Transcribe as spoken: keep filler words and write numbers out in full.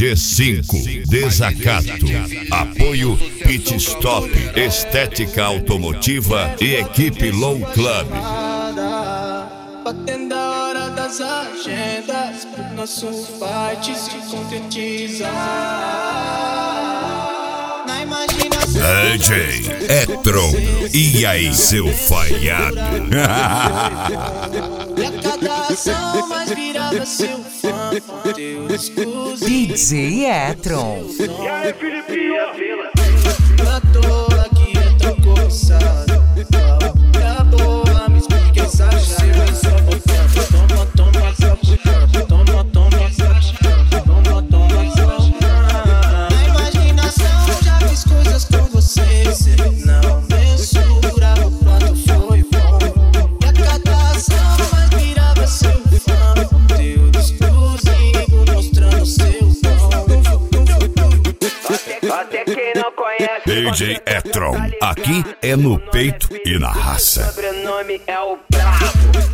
G cinco, Desacato. Apoio Pit Stop, Estética Automotiva e Equipe Low Club. Batendo a hora das agendas, pro nosso fight se concretizar. Na imaginação D J Etron, e aí seu falhado? E a cada ação mais virava seu fã. Conteúdo exclusivo. D J Etron. E aí, Filipinho? À toa que é tão cobiçado. Tá boa, me explica essa chave. Só botando, toma, toma, só botando. Toma, toma, só botando. Toma, toma, só botando. Na imaginação já fiz coisas com você. Cê não mensura o quanto foi bom. E a cada ação mais virava seu fã. Conteúdo exclusivo mostrando seu dom. Até quem não conhece D J Etron, aqui é no peito e na raça. o sobrenome é o Brabo.